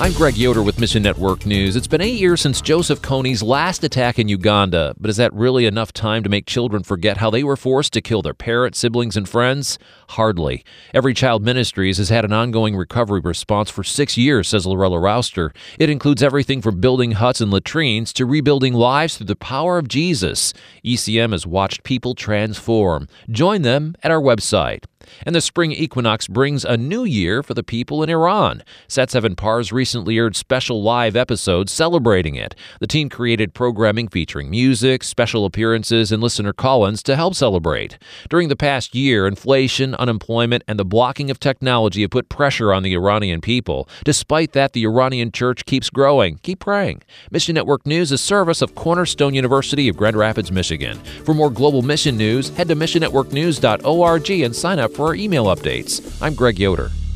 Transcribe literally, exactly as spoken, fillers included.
I'm Greg Yoder with Mission Network News. It's been eight years since Joseph Kony's last attack in Uganda, but is that really enough time to make children forget how they were forced to kill their parents, siblings, and friends? Hardly. Every Child Ministries has had an ongoing recovery response for six years, says Lorella Rouster. It includes everything from building huts and latrines to rebuilding lives through the power of Jesus. E C M has watched people transform. Join them at our website. And the spring equinox brings a new year for the people in Iran. Sat seven Pars recently aired special live episodes celebrating it. The team created programming featuring music, special appearances, and listener call-ins to help celebrate. During the past year, inflation, unemployment, and the blocking of technology have put pressure on the Iranian people. Despite that, the Iranian church keeps growing. Keep praying. Mission Network News is a service of Cornerstone University of Grand Rapids, Michigan. For more global mission news, head to mission network news dot org and sign up for our email updates. I'm Greg Yoder.